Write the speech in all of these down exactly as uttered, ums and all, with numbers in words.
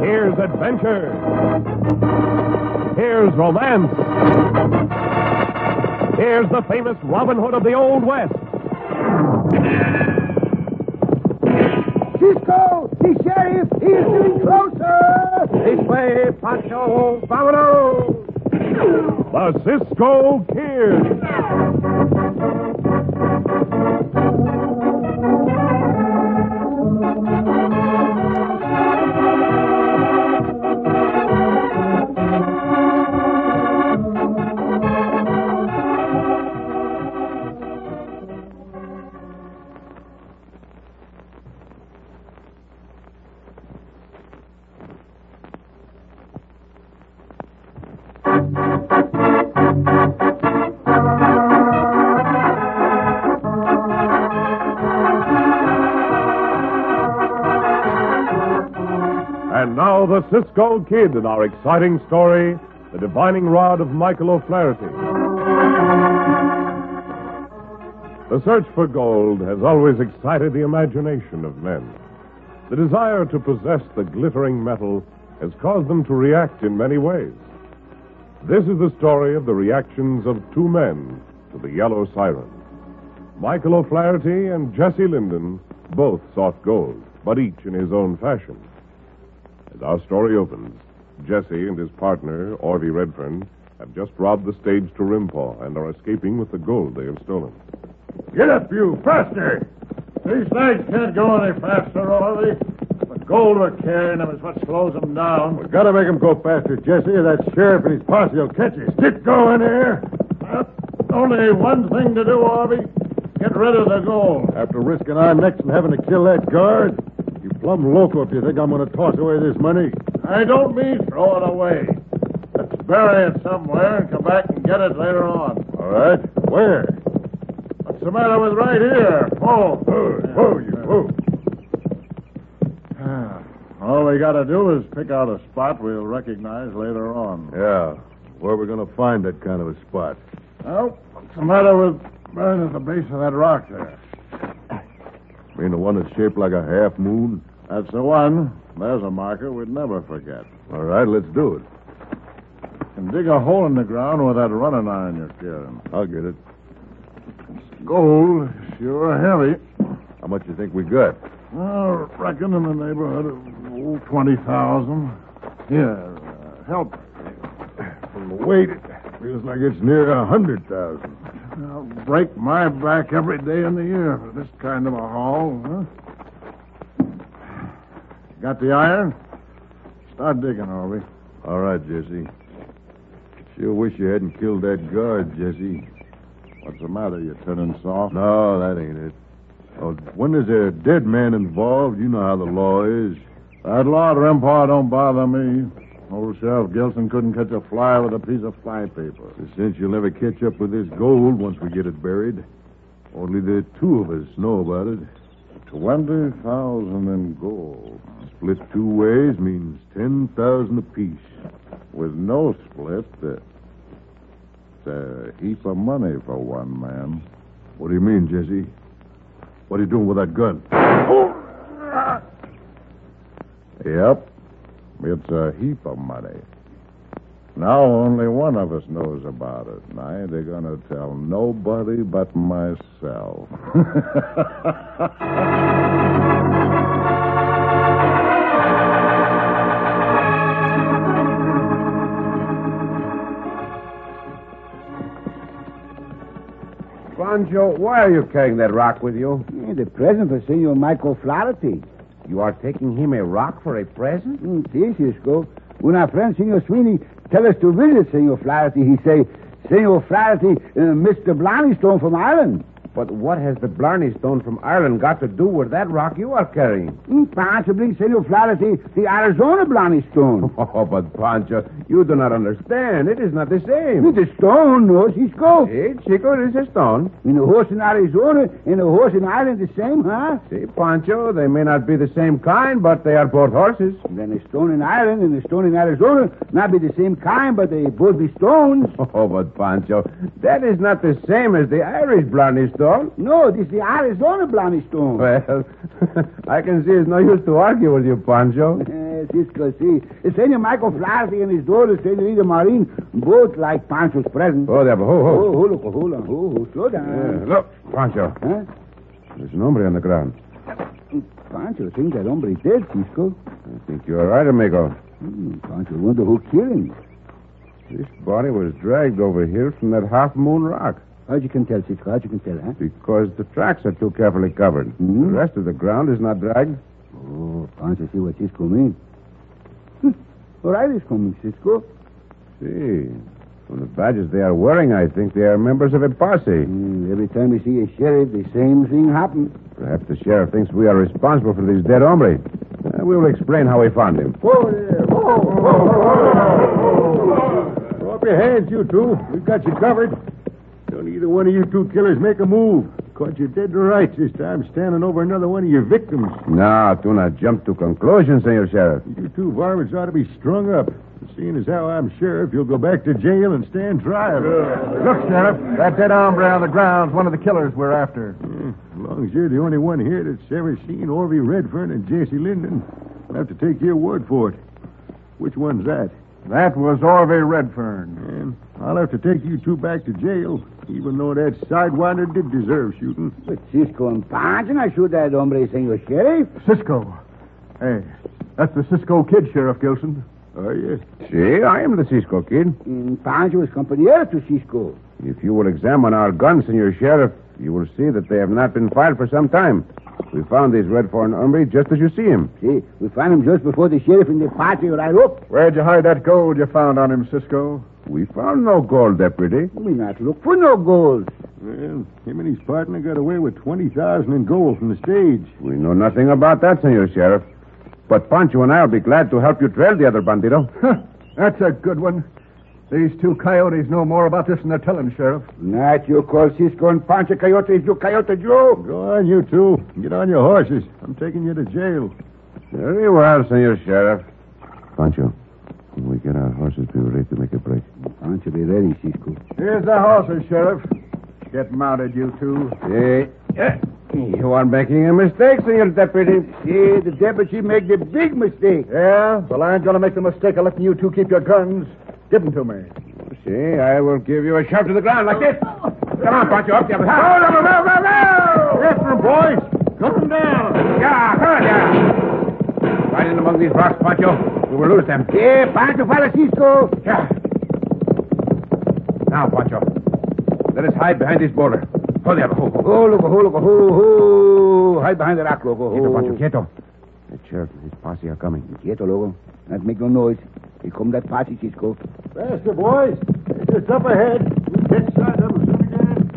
Here's adventure. Here's romance. Here's the famous Robin Hood of the Old West. Cisco, the sheriff, he is getting closer. This way, Pancho, vámonos. The Cisco Kid. And now the Cisco Kid in our exciting story, The Divining Rod of Michael O'Flaherty. The search for gold has always excited the imagination of men. The desire to possess the glittering metal has caused them to react in many ways. This is the story of the reactions of two men to the Yellow Siren. Michael O'Flaherty and Jesse Linden both sought gold, but each in his own fashion. As our story opens, Jesse and his partner, Orvie Redfern, have just robbed the stage to Rimpaw and are escaping with the gold they have stolen. Get up, you, faster! These legs can't go any faster, Orvie. The gold we're carrying them is what slows them down. We've got to make them go faster, Jesse, or that sheriff and his posse will catch us. Get going here. Uh, only one thing to do, Orvie. Get rid of the gold. After risking our necks and having to kill that guard, you plumb loco if you think I'm going to toss away this money. I don't mean throw it away. Let's bury it somewhere and come back and get it later on. All right. Where? What's the matter with right here? Oh, Oh, oh, you, oh. All we got to do is pick out a spot we'll recognize later on. Yeah. Where are we going to find that kind of a spot? Well, what's the matter with burning at the base of that rock there? Mean the one that's shaped like a half moon? That's the one. There's a marker we'd never forget. All right, let's do it. And dig a hole in the ground with that running iron you're carrying. I'll get it. Gold, sure heavy. How much you think we got? I reckon in the neighborhood of oh, twenty thousand. Here, uh, help. From the weight, it feels like it's near a hundred thousand. I'll break my back every day in the year for this kind of a haul, huh? Got the iron? Start digging, Orvie. All right, Jesse. Sure wish you hadn't killed that guard, Jesse. What's the matter? You turning soft? No, that ain't it. Oh, when there's a dead man involved, you know how the law is. That law at Rimpaw don't bother me. Old Sheriff Gilson couldn't catch a fly with a piece of fly paper. So since you'll never catch up with this gold once we get it buried, only the two of us know about it. Twenty thousand in gold. Split two ways means ten thousand apiece. With no split, uh, it's a heap of money for one man. What do you mean, Jesse? What are you doing with that gun? Yep. It's a heap of money. Now only one of us knows about it, and I ain't going to tell nobody but myself. Pancho, why are you carrying that rock with you? Yeah, the present for Senor Michael Flaherty. You are taking him a rock for a present? Mm, si, Cisco. When our friend Senor Sweeney tell us to visit Senor Flaherty, he say, Senor Flaherty, uh, Mister Blarney Stone from Ireland. But what has the Blarney Stone from Ireland got to do with that rock you are carrying? Mm, possibly Senor Flaherty, the Arizona Blarney Stone. Oh, but Pancho, you do not understand. It is not the same. It's a stone, no, Cisco. See, Chico, it is a stone. And a horse in Arizona and a horse in Ireland the same, huh? See, Pancho, they may not be the same kind, but they are both horses. And then a stone in Ireland and a stone in Arizona not be the same kind, but they both be stones. Oh, but Pancho, that is not the same as the Irish Blarney Stone. No, this is the Arizona Blarney Stone. Well, I can see it's no use to argue with you, Pancho. Uh, Cisco, see. Senor Michael Flaherty and his daughter, Senorita Marine, both like Pancho's present. Oh, there, ho, ho. Oh, hold on, hold on. Oh, oh, slow down. Yeah, look, Pancho. Huh? There's an hombre on the ground. Pancho think that hombre dead, Cisco. I think you're right, amigo. Hmm, Pancho wonder who killed him. This body was dragged over here from that half-moon rock. How'd you can tell, Cisco? How'd you can tell, huh? Because the tracks are too carefully covered. Hmm? The rest of the ground is not dragged. Oh, Pancho see what Cisco mean. Hm. All right, is coming, Cisco. See, from the badges they are wearing, I think they are members of a posse. Hmm, every time we see a sheriff, the same thing happens. Perhaps the sheriff thinks we are responsible for this dead hombre. Uh, we will explain how we found him. Whoa there. Whoa, whoa, whoa. Throw up your hands, you two. We've got you covered. Don't either one of you two killers make a move. Caught you dead to rights this time, standing over another one of your victims. No, do not jump to conclusions, Senor Sheriff. You two varmints ought to be strung up. Seeing as how I'm sheriff, you'll go back to jail and stand trial. Look, Sheriff, that dead hombre on the ground's one of the killers we're after. Yeah, as long as you're the only one here that's ever seen Orvie Redfern and Jesse Linden, I'll have to take your word for it. Which one's that? That was Orvie Redfern. And I'll have to take you two back to jail, even though that sidewinder did deserve shooting. But Cisco and Pancho, I shoot that hombre, Senor Sheriff. Cisco. Hey, that's the Cisco Kid, Sheriff Gilson. Oh, yes. See, I am the Cisco Kid. And Pancho is compañero to Cisco. If you will examine our guns, Senor Sheriff, you will see that they have not been fired for some time. We found this Redfern hombre just as you see him. See, we found him just before the sheriff and the party right up. Where'd you hide that gold you found on him, Cisco? We found no gold, deputy. We not look for no gold. Well, him and his partner got away with twenty thousand in gold from the stage. We know nothing about that, Senor Sheriff. But Pancho and I will be glad to help you trail the other bandito. That's a good one. These two coyotes know more about this than they're telling, Sheriff. Not you call Cisco and Pancho coyotes, you coyote Joe. Go on, you two. Get on your horses. I'm taking you to jail. Very well, Senor Sheriff. Pancho, when we get our horses, be ready to make a break. Pancho, be ready, Cisco. Here's the horses, Sheriff. Get mounted, you two. Hey, eh, you are making a mistake, Senor Deputy. See, the deputy make the big mistake. Yeah? Well, I ain't gonna make the mistake of letting you two keep your guns. Give them to me. See, I will give you a shove to the ground like this. Come on, Pancho, up there. Go, go, go, go, go! After him, boys. Come down. Yeah, come on, yeah. Right in among these rocks, Pancho. We will lose them. Yeah, Pancho, follow Cisco. Yeah. Now, Pancho, let us hide behind this boulder. Hold there. Ho, ho. Oh, look, oh, look, oh, oh. Hide behind the rock, loco. Quieto, Pancho, quieto. The sheriff and his posse are coming. Quieto, loco. Not make no noise. Here come that party, Cisco. Faster, boys. They're just up ahead. We'll catch sight of them soon again.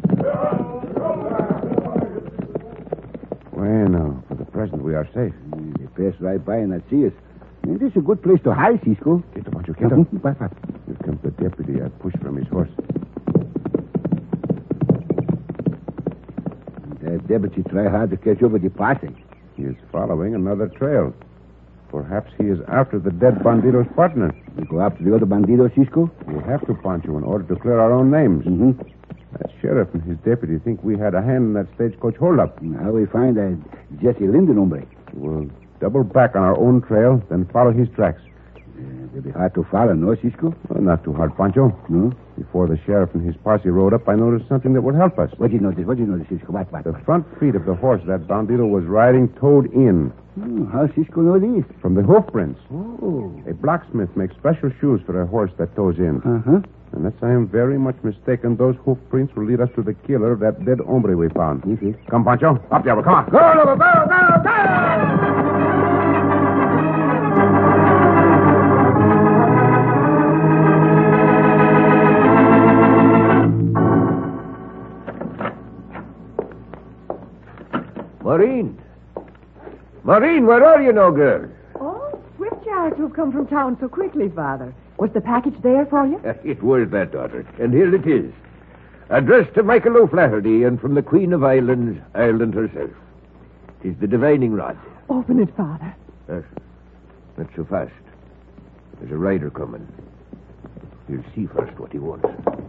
Bueno, for the present, we are safe. Mm, they pass right by and not see us. Mm, this is a good place to hide, Cisco. Quieto, Pancho, quieto. What, what? Here comes the deputy. I pushed from his horse. That deputy try hard to catch up with the party. He is following another trail. Perhaps he is after the dead bandito's partner. We go after the other bandito, Cisco? We have to, Pancho, in order to clear our own names. Mm-hmm. That sheriff and his deputy think we had a hand in that stagecoach holdup. How we find that Jesse Linden, hombre? We'll double back on our own trail, then follow his tracks. Uh, they'll be hard to follow, no, Cisco? Well, not too hard, Pancho. No? Before the sheriff and his posse rode up, I noticed something that would help us. What do you notice? What do you notice, Cisco? What, what? The front feet of the horse that bandito was riding towed in. Oh, how Cisco know this? From the hoof prints. Oh. A blacksmith makes special shoes for a horse that tows in. Uh-huh. Unless I am very much mistaken, those hoof prints will lead us to the killer of that dead hombre we found. Yes, yes. Come, Pancho. Up, Diablo. Come on. Go, go, go, go, go! Maureen. Maureen, where are you, no girl? Oh, Swiftchild to have come from town so quickly, Father. Was the package there for you? It was that, daughter. And here it is. Addressed to Michael O'Flaherty and from the Queen of Ireland, Ireland herself. It is the divining rod. Open it, Father. Uh, not so fast. There's a rider coming. You'll see first what he wants.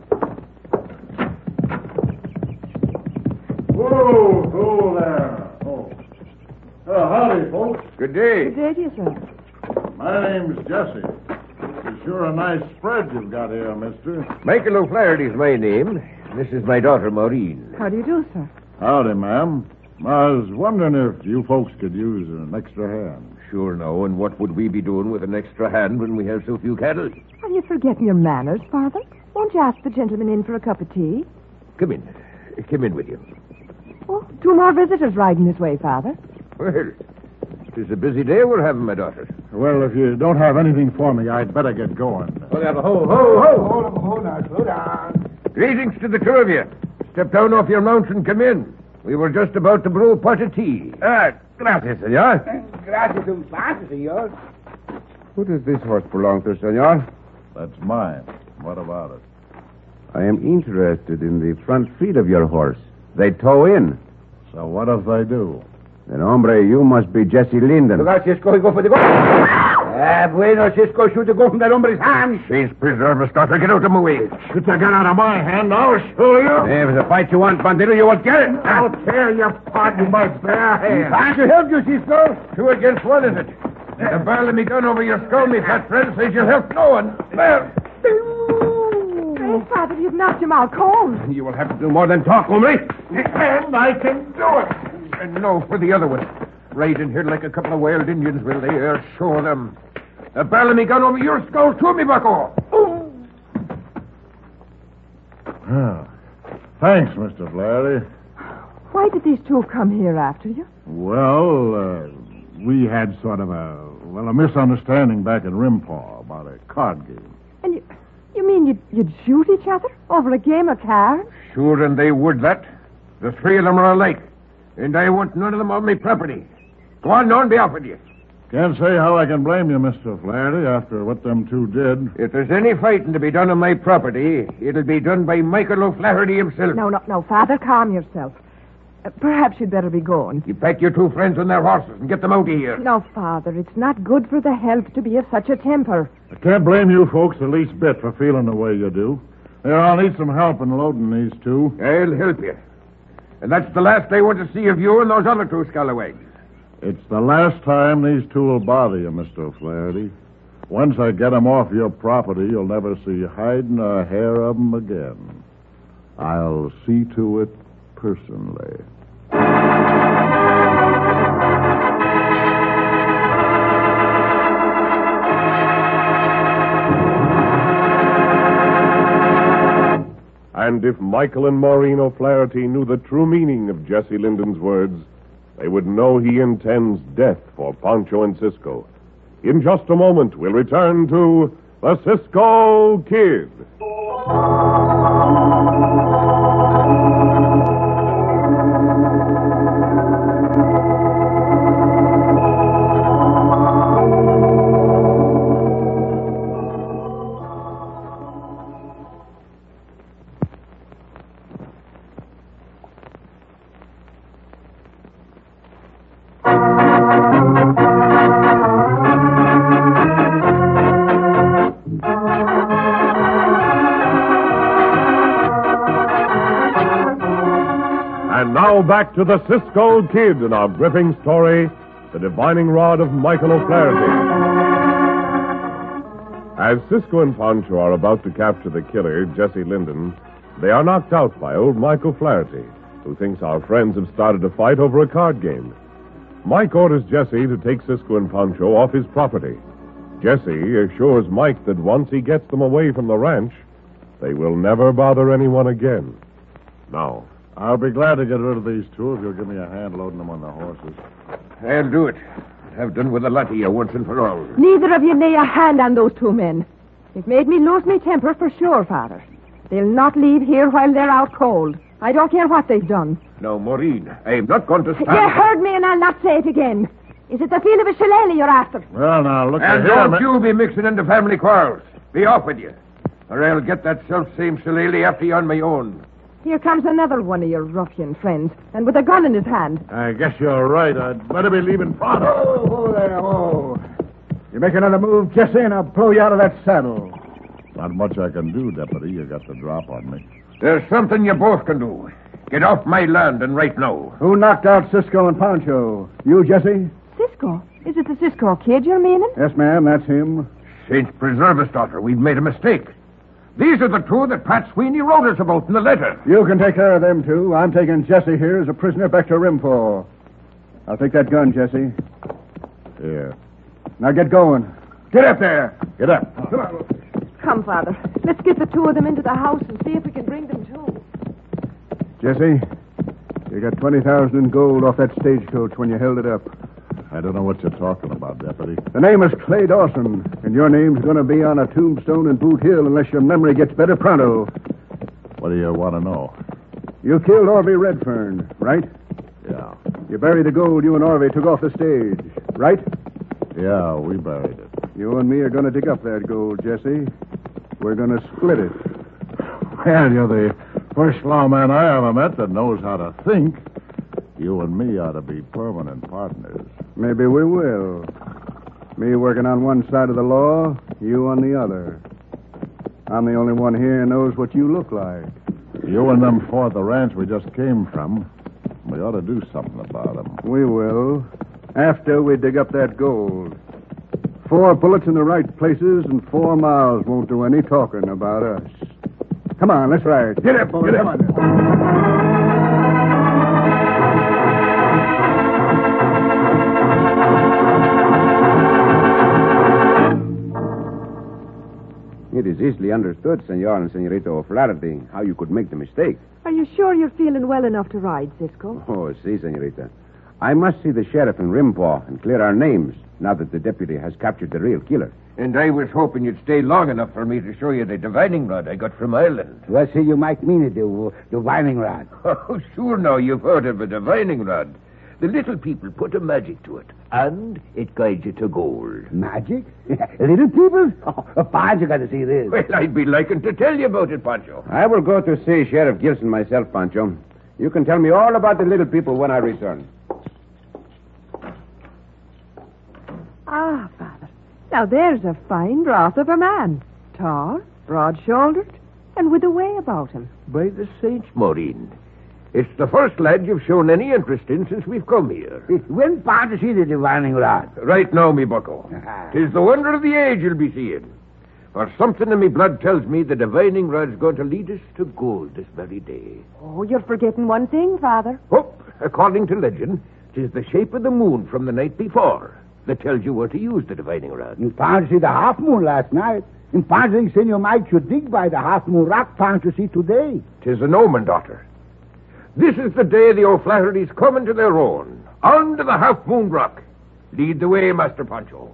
Whoa, whoa there. Oh. Uh, howdy, folks. Good day. Good day to you, sir. My name's Jesse. It's sure a nice spread you've got here, mister. Michael O'Flaherty's my name. This is my daughter, Maureen. How do you do, sir? Howdy, ma'am. I was wondering if you folks could use an extra hand. Sure, no. And what would we be doing with an extra hand when we have so few cattle? Are you forgetting your manners, Father? Won't you ask the gentleman in for a cup of tea? Come in. Come in with you. Oh, two more visitors riding this way, Father. Well, it's a busy day we're having, my daughter. Well, if you don't have anything for me, I'd better get going. Well, have a ho, ho, ho. Hold on, hold on, slow down. Greetings to the two of you. Step down off your mount and come in. We were just about to brew a pot of tea. Ah, gracias, senor. Gracias un paso, senor. Who does this horse belong to, senor? That's mine. What about it? I am interested in the front feet of your horse. They toe in. So what if they do? Then, hombre, you must be Jesse Linden. Look out, Cisco. He go for the goal. Ah, bueno, Cisco. Shoot the goal from that hombre's hand. Please preserve us, daughter. Get out of my way. Get the gun out of my hand, I'll show you. If it's a fight you want, Bandito, you won't get it. I'll tear you apart with my bare hands. Trying to help you, Cisco. Two against one, is it? The barrel of me gun over your skull, me fat friend, says you'll help no one. There. Hey, Father, you've knocked him out cold. You will have to do more than talk, hombre. And I can do it. And no for the other one. Right in here like a couple of wild Indians, will they? I'll show them. The barrel of me gun over your skull, too, me bucko. Ah, thanks, Mister Flaherty. Why did these two come here after you? Well, uh, we had sort of a, well, a misunderstanding back in Rimpaw about a card game. And you, you mean you'd, you'd shoot each other over a game of cards? Sure, and they would that. The three of them are alike. And I want none of them on my property. Go on, now, and be off with you. Can't say how I can blame you, Mister Flaherty, after what them two did. If there's any fighting to be done on my property, it'll be done by Michael O'Flaherty himself. No, no, no, Father, calm yourself. Uh, perhaps you'd better be going. You pack your two friends on their horses and get them out of here. No, Father, it's not good for the health to be of such a temper. I can't blame you folks the least bit for feeling the way you do. Here, I'll need some help in loading these two. I'll help you. And that's the last I want to see of you and those other two scalawags. It's the last time these two will bother you, Mister O'Flaherty. Once I get 'em off your property, you'll never see hide nor hair of 'em again. I'll see to it personally. And if Michael and Maureen O'Flaherty knew the true meaning of Jesse Linden's words, they would know he intends death for Pancho and Cisco. In just a moment, we'll return to the Cisco Kid. And now back to the Cisco Kid in our gripping story, The Divining Rod of Michael O'Flaherty. As Cisco and Pancho are about to capture the killer, Jesse Linden, they are knocked out by old Mike O'Flaherty, who thinks our friends have started a fight over a card game. Mike orders Jesse to take Cisco and Pancho off his property. Jesse assures Mike that once he gets them away from the ranch, they will never bother anyone again. Now, I'll be glad to get rid of these two if you'll give me a hand loading them on the horses. I'll do it. Have done with the lot of you once and for all. Neither of you lay a hand on those two men. You've made me lose my temper for sure, Father. They'll not leave here while they're out cold. I don't care what they've done. Now, Maureen, I'm not going to stand... You heard me, and I'll not say it again. Is it the feel of a shillelagh you're after? Well, now, look And here, don't ma- you be mixing into family quarrels. Be off with you. Or I'll get that self-same shillelagh after you on my own. Here comes another one of your ruffian friends, and with a gun in his hand. I guess you're right. I'd better be leaving Father. Oh, oh, there, oh. You make another move, Jesse, and I'll blow you out of that saddle. Not much I can do, Deputy. You got the drop on me. There's something you both can do. Get off my land and right now. Who knocked out Cisco and Pancho? You, Jesse? Cisco Cisco. Is it the Cisco kid you're meaning? Yes, ma'am, that's him. Saints preserve us, daughter. We've made a mistake. These are the two that Pat Sweeney wrote us about in the letter. You can take care of them, too. I'm taking Jesse here as a prisoner back to Rimfall. I'll take that gun, Jesse. Here. Now get going. Get up there. Get up. Come on. Come, Father. Let's get the two of them into the house and see if we can bring them to. Jesse, you got twenty thousand in gold off that stagecoach when you held it up. I don't know what you're talking about, Deputy. The name is Clay Dawson, and your name's going to be on a tombstone in Boot Hill unless your memory gets better pronto. What do you want to know? You killed Orvie Redfern, right? Yeah. You buried the gold you and Orvie took off the stage, right? Yeah, we buried it. You and me are going to dig up that gold, Jesse. We're going to split it. Well, you're the first lawman I ever met that knows how to think. You and me ought to be permanent partners. Maybe we will. Me working on one side of the law, you on the other. I'm the only one here who knows what you look like. You and them fought the ranch we just came from. We ought to do something about them. We will. After we dig up that gold. Four bullets in the right places and four miles won't do any talking about us. Come on, let's ride. Get up, boy. Come on. It is easily understood, Senor and Senorita O'Flaherty, how you could make the mistake. Are you sure you're feeling well enough to ride, Cisco? Oh, si, Senorita. I must see the sheriff in Rimpaw and clear our names now that the deputy has captured the real killer. And I was hoping you'd stay long enough for me to show you the divining rod I got from Ireland. What say you might mean it, the divining rod? Oh, sure now, you've heard of a divining rod. The little people put a magic to it, and it guides you to gold. Magic? Little people? Oh, Pancho got to see this. Well, I'd be liking to tell you about it, Pancho. I will go to see Sheriff Gilson myself, Pancho. You can tell me all about the little people when I return. Ah, Father. Now there's a fine wrath of a man. Tall, broad-shouldered, and with a way about him. By the saints, Maureen. It's the first lad you've shown any interest in since we've come here. When Pancho see the divining rod? Right now, me bucko. Tis the wonder of the age you'll be seeing. For something in me blood tells me the divining rod's going to lead us to gold this very day. Oh, you're forgetting one thing, Father. Oh, according to legend, tis the shape of the moon from the night before that tells you where to use the divining rod. And Pancho see the half moon last night. And Pancho think Senor Mike should dig by the half moon rock Pancho see today. Tis an omen, daughter. This is the day the O'Flahertys come into their own. On to the half moon rock. Lead the way, Master Pancho.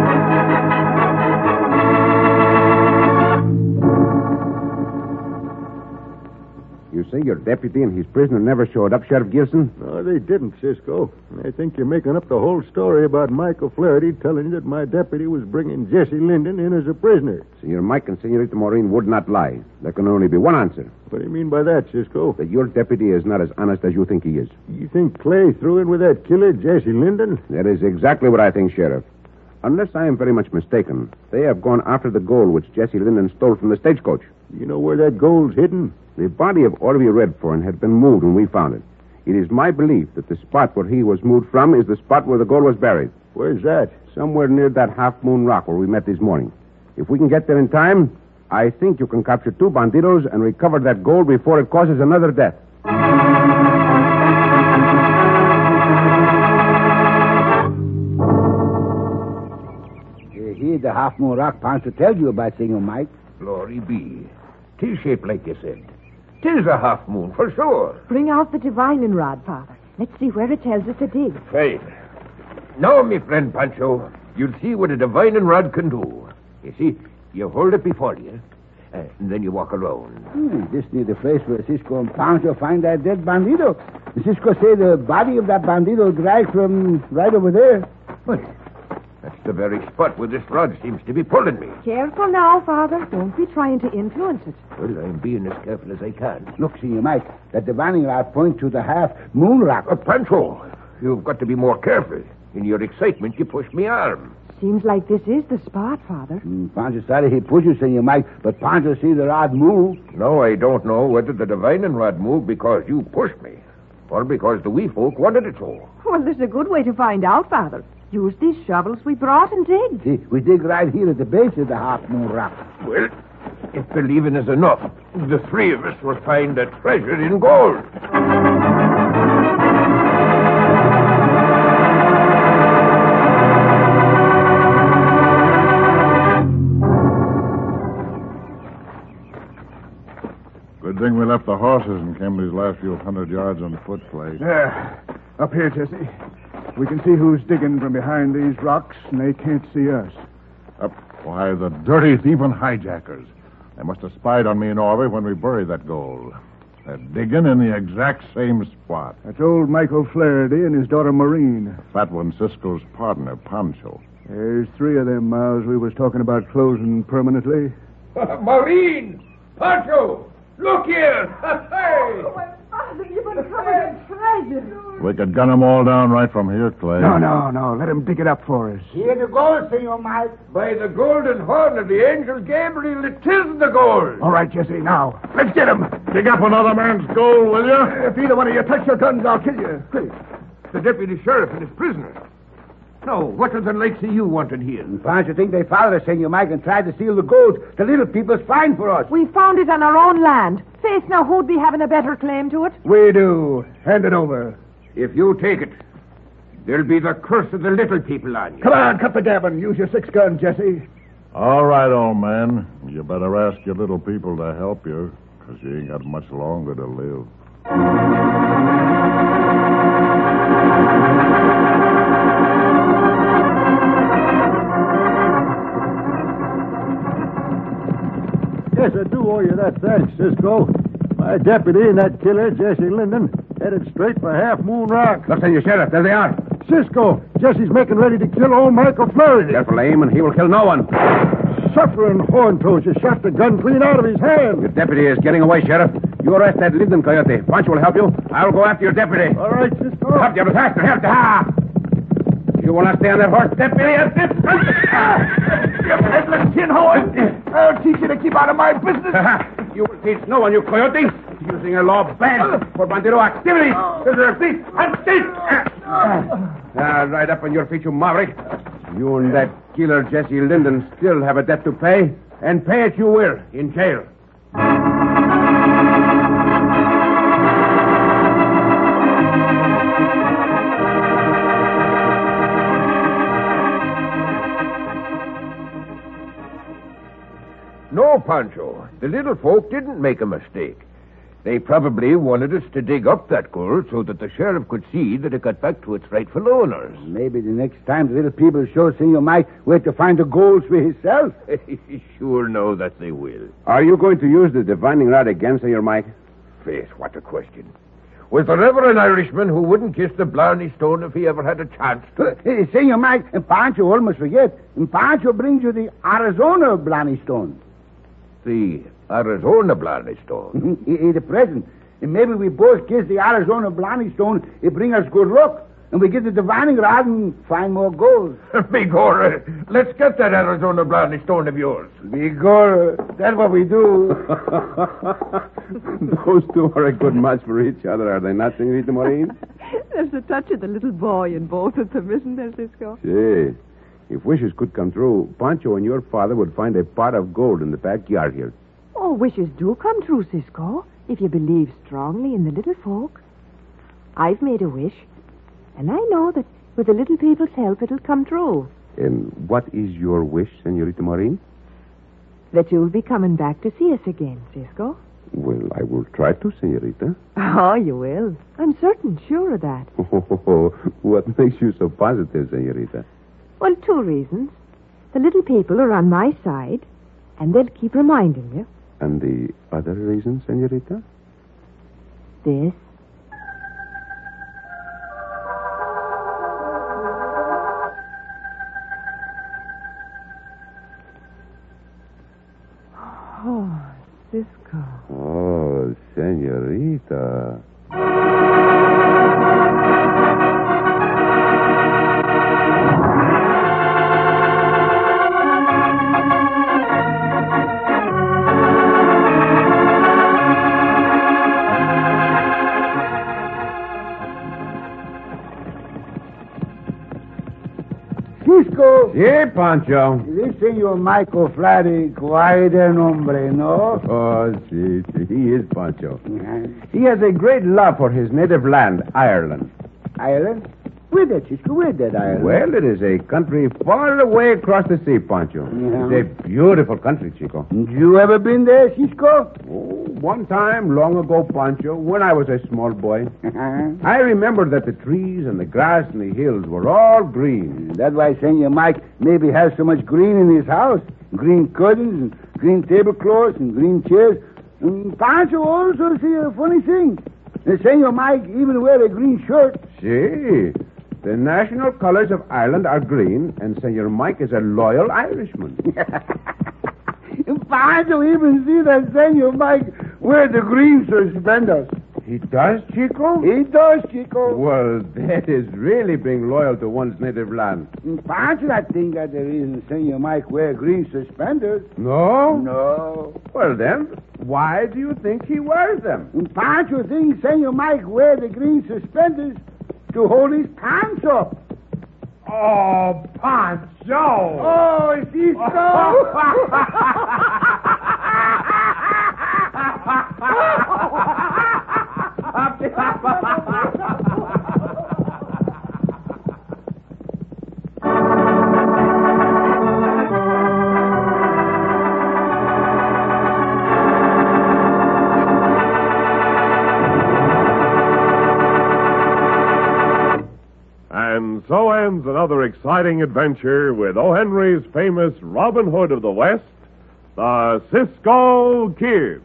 You say your deputy and his prisoner never showed up, Sheriff Gilson? No, they didn't, Cisco. I think you're making up the whole story about Michael Flaherty telling you that my deputy was bringing Jesse Linden in as a prisoner. Senor Mike and Senorita Maureen would not lie. There can only be one answer. What do you mean by that, Cisco? That your deputy is not as honest as you think he is. You think Clay threw in with that killer, Jesse Linden? That is exactly what I think, Sheriff. Unless I am very much mistaken, they have gone after the gold which Jesse Linden stole from the stagecoach. You know where that gold's hidden? The body of Orvie Redfern had been moved when we found it. It is my belief that the spot where he was moved from is the spot where the gold was buried. Where's that? Somewhere near that half-moon rock where we met this morning. If we can get there in time, I think you can capture two bandidos and recover that gold before it causes another death. Here, the half moon rock Pancho tells you about, Senor Mike. Glory be. Tis shaped like you said. Tis a half moon, for sure. Bring out the divining rod, Father. Let's see where it tells us to dig. Fine. Now, me friend Pancho, you'll see what a divining rod can do. You see, you hold it before you, uh, and then you walk around. Hmm, this near the place where Cisco and Pancho find that dead bandito. Cisco say the body of that bandito dragged from right over there. Well, that's the very spot where this rod seems to be pulling me. Careful now, Father. Don't be trying to influence it. Well, I'm being as careful as I can. Look, Senor Mike, that divining rod points to the half moon rock. Uh, Pancho, you've got to be more careful. In your excitement, you push me arm. Seems like this is the spot, Father. Mm, Pancho started he pushes, Senor Mike, but Pancho see the rod move. No, I don't know whether the divining rod moved because you pushed me, or because the wee folk wanted it so. Well, there's a good way to find out, Father. use these shovels we brought and dig. See, we dig right here at the base of the Half Moon Rock. Well, if believing is enough, the three of us will find a treasure in gold. Good thing we left the horses and came these last few hundred yards on foot, Clay. There. Up here, Jesse. We can see who's digging from behind these rocks, and they can't see us. Up. Why, the dirty thieving hijackers. They must have spied on me and Orvie when we buried that gold. They're digging in the exact same spot. That's old Michael Flaherty and his daughter Maureen. That one, Cisco's partner, Pancho. There's three of them, Miles, we was talking about closing permanently. Maureen! Pancho! Look here! Hey! Oh, my father, you've uncovered a treasure. We could gun them all down right from here, Clay. No, no, no. Let them dig it up for us. Here the gold, Senor Mike. By the golden horn of the angel Gabriel, it is the gold. All right, Jesse, now. Let's get him. Dig up another man's gold, will you? If either one of you touch your guns, I'll kill you. Quick. The deputy sheriff and his prisoner. No, what does the likes of you wanted here? Pancho think they followed us, Senor Mike, and tried to steal the gold. The little people's fine for us. We found it on our own land. Face now, who'd be having a better claim to it? We do. Hand it over. If you take it, there'll be the curse of the little people on you. Come on, cut the gabbin. Use your six gun, Jesse. All right, old man. You better ask your little people to help you, because you ain't got much longer to live. Yes, I do owe you that thanks, Cisco. My deputy and that killer, Jesse Linden, headed straight for Half Moon Rock. Look, Senor Sheriff, there they are. Cisco, Jesse's making ready to kill old Michael Flaherty. Careful, aim, and he will kill no one. Suffering horn toes just shot the gun clean out of his hand. Your deputy is getting away, Sheriff. You arrest that Linden coyote. Pancho will help you. I'll go after your deputy. All right, Cisco. Help you, faster, help you. Ha! You will not stay on that horse, deputy. At this You headless tin horn! I'll teach you to keep out of my business. You will teach no one, you coyote. Using a law banned for bandito activities. Deserve this and this. Now, right up on your feet, you maverick. You and that killer Jesse Linden still have a debt to pay, and pay it you will in jail. No, Pancho. The little folk didn't make a mistake. They probably wanted us to dig up that gold so that the sheriff could see that it got back to its rightful owners. Maybe the next time the little people show Senor Mike where to find the gold for himself. Sure know that they will. Are you going to use the divining rod again, Senor Mike? Face, what a question. Was there ever an Irishman who wouldn't kiss the Blarney Stone if he ever had a chance to? Hey, Senor Mike, and Pancho almost forget. And Pancho brings you the Arizona Blarney Stone. The Arizona Blarney Stone? It's a present. And maybe we both kiss the Arizona Blarney Stone, it bring us good luck. And we get the divining rod and find more gold. Begorra, let's get that Arizona Blarney Stone of yours. Begorra, that's what we do. Those two are a good match for each other, are they not, Senorita Maureen? There's a touch of the little boy in both of them, isn't there, Cisco? Say, if wishes could come true, Pancho and your father would find a pot of gold in the backyard here. Oh, wishes do come true, Cisco, if you believe strongly in the little folk. I've made a wish, and I know that with the little people's help it'll come true. And what is your wish, Senorita Maureen? That you'll be coming back to see us again, Cisco. Well, I will try to, Senorita. Oh, you will. I'm certain, sure of that. Oh, what makes you so positive, Senorita? Well, two reasons. The little people are on my side, and they'll keep reminding you. And the other reason, Senorita? This. Oh, Cisco. Oh, Senorita. Cisco. Si, Pancho. This Senor Mike O'Flaherty, quite an hombre, no? Oh, si, si, he is Pancho. Uh-huh. He has a great love for his native land, Ireland. Ireland? Where that, Cisco? Where that Ireland? Well, it is a country far away across the sea, Pancho. Yeah. It's a beautiful country, Chico. You ever been there, Cisco? Oh, one time, long ago, Pancho, when I was a small boy, Uh-huh. I remember that the trees and the grass and the hills were all green. That's why Senor Mike maybe has so much green in his house. Green curtains and green tablecloths and green chairs. And Pancho also see a funny thing. The Senor Mike even wear a green shirt. See, the national colors of Ireland are green, and Senor Mike is a loyal Irishman. Pancho even see that Senor Mike wear the green suspenders. He does, Chico? He does, Chico. Well, that is really being loyal to one's native land. Pancho, I think that the reason Senor Mike wear green suspenders. No? No. Well, then, why do you think he wears them? Pancho thinks Senor Mike wear the green suspenders to hold his pants up. Oh, Pancho! Oh, And so ends another exciting adventure with O. Henry's famous Robin Hood of the West, the Cisco Kid.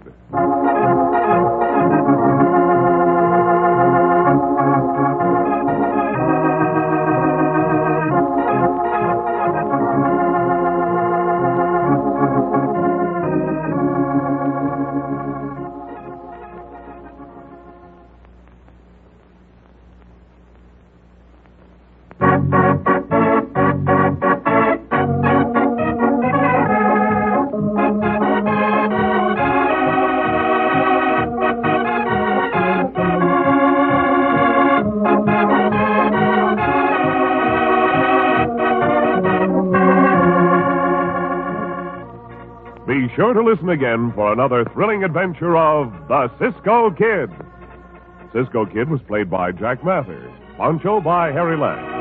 Be sure to listen again for another thrilling adventure of the Cisco Kid. Cisco Kid was played by Jack Mathers, Pancho by Harry Lang.